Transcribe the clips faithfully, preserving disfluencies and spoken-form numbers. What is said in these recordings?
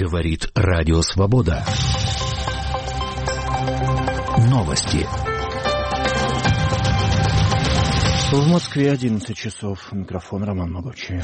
Говорит Радио Свобода. Новости. В Москве одиннадцать часов. Микрофон Роман Могучий.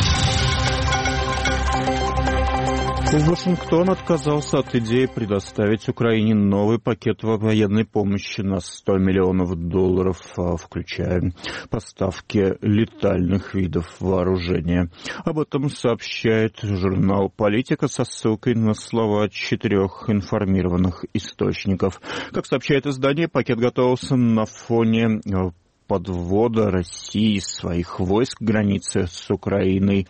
Вашингтон отказался от идеи предоставить Украине новый пакет военной помощи на сто миллионов долларов, включая поставки летальных видов вооружения. Об этом сообщает журнал «Политика» со ссылкой на слова четырех информированных источников. Как сообщает издание, пакет готовился на фоне подвода России своих войск к границе с Украиной,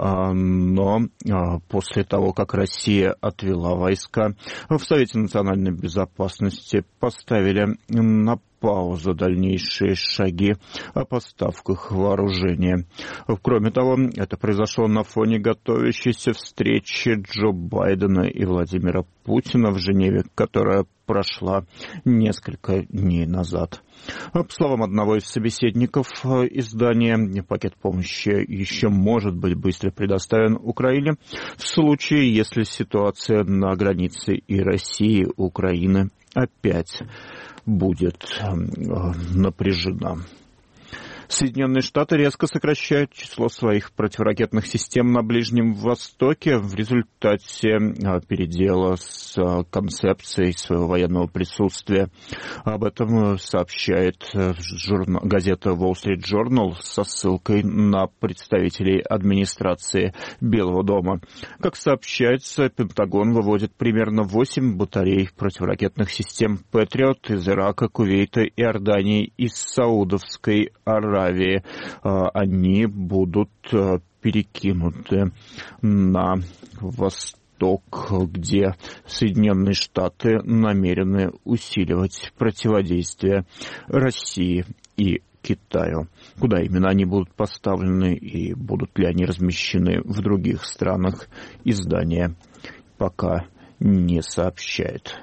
но после того, как Россия отвела войска, в Совете национальной безопасности поставили на паузу дальнейшие шаги о поставках вооружения. Кроме того, это произошло на фоне готовящейся встречи Джо Байдена и Владимира Путина в Женеве, которая прошла несколько дней назад. По словам одного из собеседников издания, пакет помощи еще может быть быстро предоставлен Украине в случае, если ситуация на границе и России, и Украины опять будет напряжена. Соединенные Штаты резко сокращают число своих противоракетных систем на Ближнем Востоке в результате передела с концепцией своего военного присутствия. Об этом сообщает журнал, газета Wall Street Journal со ссылкой на представителей администрации Белого дома. Как сообщается, Пентагон выводит примерно восемь батарей противоракетных систем Патриот из Ирака, Кувейта, Иордании и Саудовской Аравии. Они будут перекинуты на восток, где Соединенные Штаты намерены усиливать противодействие России и Китаю. Куда именно они будут поставлены и будут ли они размещены в других странах, издание пока не сообщает.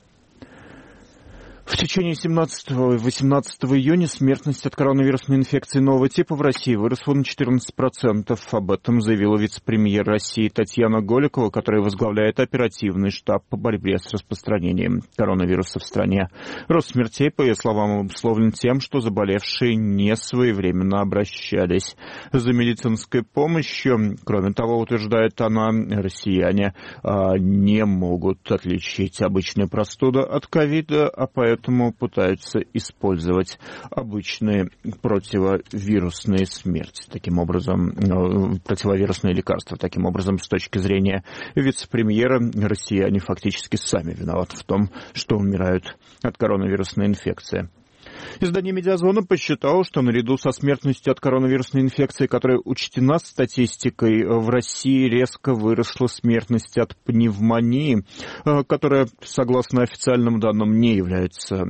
В течение семнадцатого и восемнадцатого июня смертность от коронавирусной инфекции нового типа в России выросла на четырнадцать процентов. Об этом заявила вице-премьер России Татьяна Голикова, которая возглавляет оперативный штаб по борьбе с распространением коронавируса в стране. Рост смертей, по ее словам, обусловлен тем, что заболевшие не своевременно обращались за медицинской помощью. Кроме того, утверждает она, россияне не могут отличить обычную простуду от ковида, а поэтому Поэтому пытаются использовать обычные противовирусные смерти. Таким образом, противовирусные лекарства. Таким образом, с точки зрения вице-премьера, россияне фактически сами виноваты в том, что умирают от коронавирусной инфекции. Издание «Медиазона» посчитало, что наряду со смертностью от коронавирусной инфекции, которая учтена статистикой, в России резко выросла смертность от пневмонии, которая, согласно официальным данным, не является,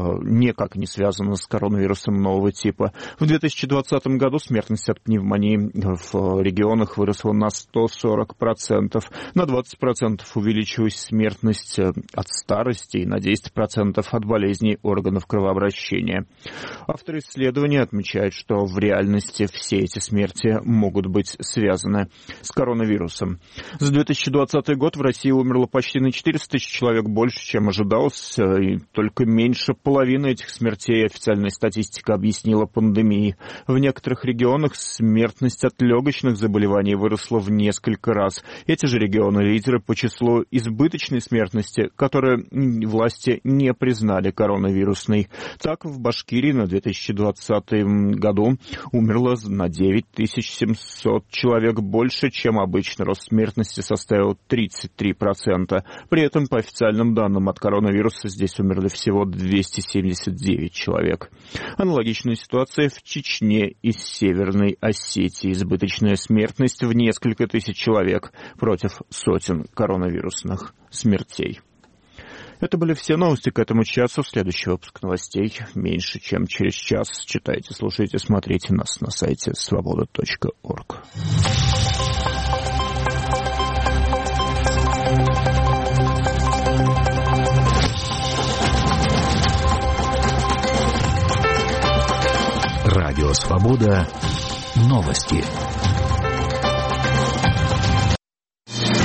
никак не связана с коронавирусом нового типа. В две тысячи двадцатом году смертность от пневмонии в регионах выросла на сто сорок процентов, на двадцать процентов увеличилась смертность от старости и на десять процентов от болезней органов кровообращения. Авторы исследования отмечают, что в реальности все эти смерти могут быть связаны с коронавирусом. За две тысячи двадцатый год в России умерло почти на четыреста тысяч человек больше, чем ожидалось, и только меньше половины этих смертей официальная статистика объяснила пандемией. В некоторых регионах смертность от легочных заболеваний выросла в несколько раз. Эти же регионы лидеры по числу избыточной смертности, которые власти не признали коронавирусной. Так, в Башкирии на две тысячи двадцатом году умерло на девять тысяч семьсот человек больше, чем обычно. Рост смертности составил тридцать три процента. При этом, по официальным данным, от коронавируса здесь умерли всего двести семьдесят девять человек. Аналогичная ситуация в Чечне и Северной Осетии. Избыточная смертность в несколько тысяч человек против сотен коронавирусных смертей. Это были все новости к этому часу. Следующий выпуск новостей меньше, чем через час. Читайте, слушайте, смотрите нас на сайте свобода точка орг. Радио «Свобода». Новости.